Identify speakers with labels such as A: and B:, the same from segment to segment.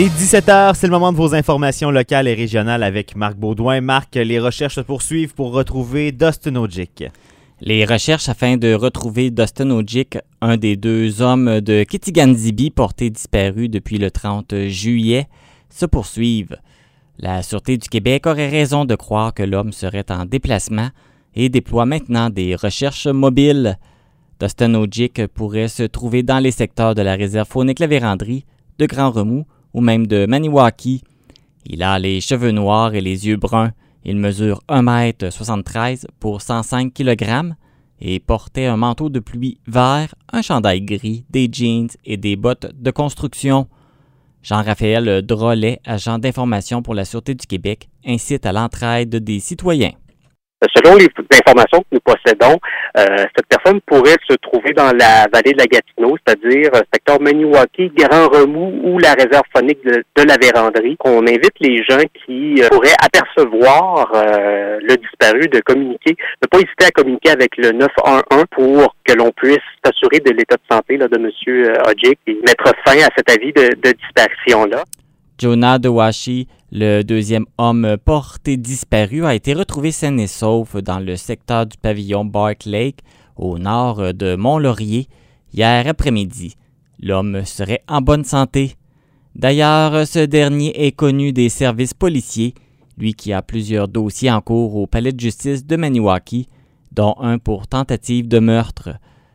A: Il est 17h, c'est le moment de vos informations locales et régionales avec Marc Baudouin. Marc, les recherches se poursuivent pour retrouver Dustin Ojic.
B: Les recherches afin de retrouver Dustin Ojic, un des deux hommes de Kitigan-Zibi portés disparus depuis le 30 juillet, se poursuivent. La Sûreté du Québec aurait raison de croire que l'homme serait en déplacement et déploie maintenant des recherches mobiles. Dustin Ojic pourrait se trouver dans les secteurs de la réserve faunique-La Vérandrie, de Grand Remous ou même de Maniwaki. Il a les cheveux noirs et les yeux bruns. Il mesure 1,73 m pour 105 kg et portait un manteau de pluie vert, un chandail gris, des jeans et des bottes de construction. Jean-Raphaël Drolet, agent d'information pour la Sûreté du Québec, incite à l'entraide des citoyens.
C: Selon les informations que nous possédons, cette personne pourrait se trouver dans la vallée de la Gatineau, c'est-à-dire secteur Maniwaki, Grand Remous ou la réserve faunique de la Vérandrie. On invite les gens qui pourraient apercevoir le disparu de communiquer, ne pas hésiter à communiquer avec le 911 pour que l'on puisse s'assurer de l'état de santé là, de M. Ojic et mettre fin à cet avis de disparition-là.
B: Jonah Dewashi, le deuxième homme porté disparu, a été retrouvé sain et sauf dans le secteur du pavillon Bark Lake, au nord de Mont-Laurier, hier après-midi. L'homme serait en bonne santé. D'ailleurs, ce dernier est connu des services policiers, lui qui a plusieurs dossiers en cours au palais de justice de Maniwaki, dont un pour tentative de meurtre.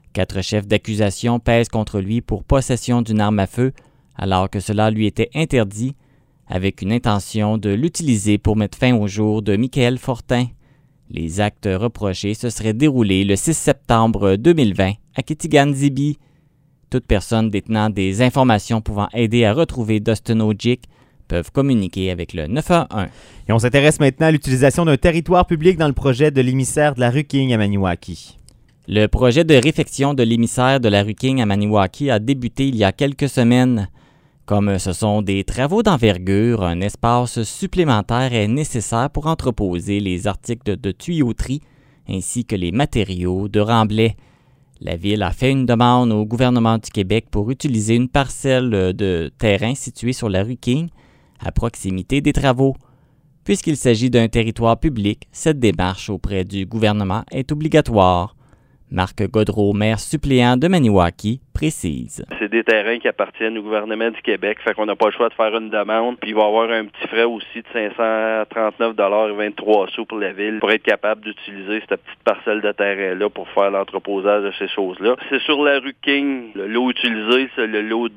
B: 4 chefs d'accusation pèsent contre lui pour possession d'une arme à feu, alors que cela lui était interdit, avec une intention de l'utiliser pour mettre fin au jour de Michael Fortin. Les actes reprochés se seraient déroulés le 6 septembre 2020 à Kitigan-Zibi. Toute personne détenant des informations pouvant aider à retrouver Dustin Ojic peuvent communiquer avec le 911.
A: Et on s'intéresse maintenant à l'utilisation d'un territoire public dans le projet de l'émissaire de la rue King à Maniwaki.
B: Le projet de réfection de l'émissaire de la rue King à Maniwaki a débuté il y a quelques semaines. Comme ce sont des travaux d'envergure, un espace supplémentaire est nécessaire pour entreposer les articles de tuyauterie ainsi que les matériaux de remblai. La Ville a fait une demande au gouvernement du Québec pour utiliser une parcelle de terrain située sur la rue King, à proximité des travaux. Puisqu'il s'agit d'un territoire public, cette démarche auprès du gouvernement est obligatoire. Marc Godreau, maire suppléant de Maniwaki, précise.
D: C'est des terrains qui appartiennent au gouvernement du Québec, fait qu'on n'a pas le choix de faire une demande, puis il va y avoir un petit frais aussi de 539,23 $ pour la Ville pour être capable d'utiliser cette petite parcelle de terrain-là pour faire l'entreposage de ces choses-là. C'est sur la rue King. Le lot utilisé, c'est le lot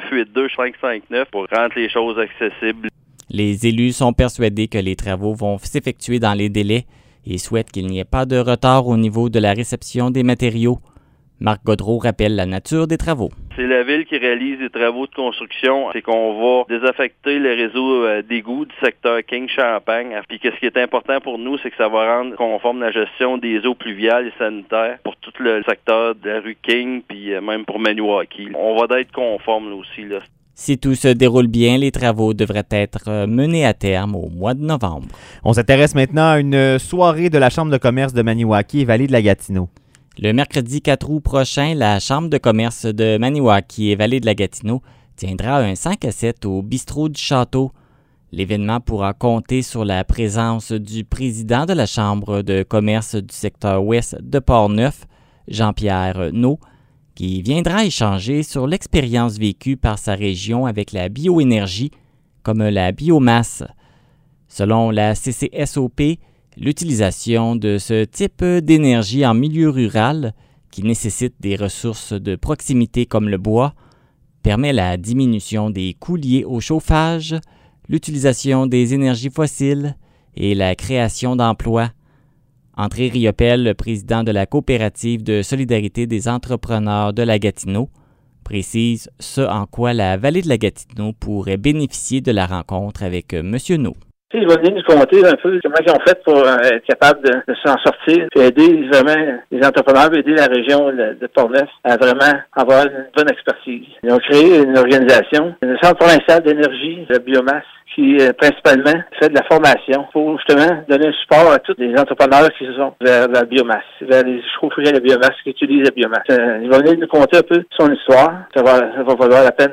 D: 2982559 pour rendre les choses accessibles.
B: Les élus sont persuadés que les travaux vont s'effectuer dans les délais et souhaite qu'il n'y ait pas de retard au niveau de la réception des matériaux. Marc Godreau rappelle la nature des travaux.
D: C'est la Ville qui réalise les travaux de construction. C'est qu'on va désaffecter le réseau d'égouts du secteur King-Champagne. Puis ce qui est important pour nous, c'est que ça va rendre conforme la gestion des eaux pluviales et sanitaires pour tout le secteur de la rue King, puis même pour Maniwaki. On va être conforme là aussi, là.
B: Si tout se déroule bien, les travaux devraient être menés à terme au mois de novembre.
A: On s'intéresse maintenant à une soirée de la Chambre de commerce de Maniwaki et Vallée de la Gatineau.
B: Le mercredi 4 août prochain, la Chambre de commerce de Maniwaki et Vallée de la Gatineau tiendra un 5 à 7 au bistrot du Château. L'événement pourra compter sur la présence du président de la Chambre de commerce du secteur ouest de Portneuf, Jean-Pierre Naud, qui viendra échanger sur l'expérience vécue par sa région avec la bioénergie, comme la biomasse. Selon la CCSOP, l'utilisation de ce type d'énergie en milieu rural, qui nécessite des ressources de proximité comme le bois, permet la diminution des coûts liés au chauffage, l'utilisation des énergies fossiles et la création d'emplois. André Riopel, le président de la coopérative de solidarité des entrepreneurs de la Gatineau, précise ce en quoi la Vallée de la Gatineau pourrait bénéficier de la rencontre avec M. Naud.
E: Je vais venir nous compter un peu comment ils ont fait pour être capables de s'en sortir et aider vraiment les entrepreneurs, aider la région de Portneuf à vraiment avoir une bonne expertise. Ils ont créé une organisation, le Centre provincial d'énergie de biomasse, qui principalement fait de la formation pour justement donner un support à tous les entrepreneurs qui sont vers la biomasse, vers les chaufferies à biomasse, qui utilisent la biomasse. Il va venir nous conter un peu son histoire. Ça va valoir la peine, je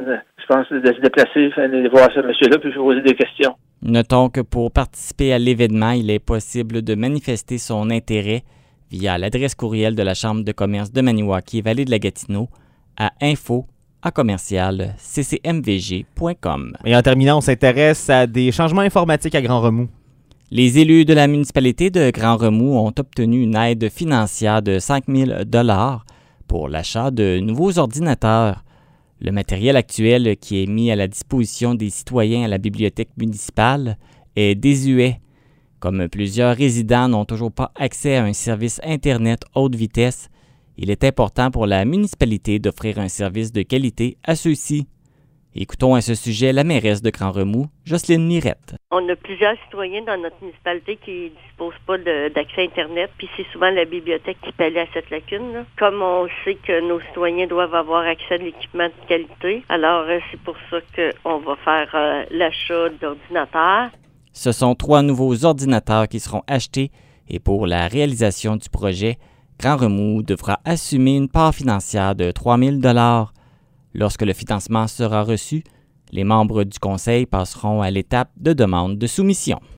E: pense, de se déplacer, aller voir ce monsieur-là, puis poser des questions.
B: Notons que pour participer à l'événement, il est possible de manifester son intérêt via l'adresse courriel de la Chambre de commerce de Maniwaki, Vallée de la Gatineau, à info@ccmvg.com.
A: Et en terminant, on s'intéresse à des changements informatiques à Grand Remous.
B: Les élus de la municipalité de Grand Remous ont obtenu une aide financière de 5 000 $ pour l'achat de nouveaux ordinateurs. Le matériel actuel qui est mis à la disposition des citoyens à la bibliothèque municipale est désuet. Comme plusieurs résidents n'ont toujours pas accès à un service Internet haute vitesse, il est important pour la municipalité d'offrir un service de qualité à ceux-ci. Écoutons à ce sujet la mairesse de Grand Remous, Jocelyne Mirette.
F: On a plusieurs citoyens dans notre municipalité qui ne disposent pas d'accès Internet, puis c'est souvent la bibliothèque qui pallie à cette lacune, là. Comme on sait que nos citoyens doivent avoir accès à de l'équipement de qualité, alors c'est pour ça qu'on va faire l'achat d'ordinateurs.
B: Ce sont 3 nouveaux ordinateurs qui seront achetés et pour la réalisation du projet, Grand Remous devra assumer une part financière de 3 000 $. Lorsque le financement sera reçu, les membres du conseil passeront à l'étape de demande de soumission.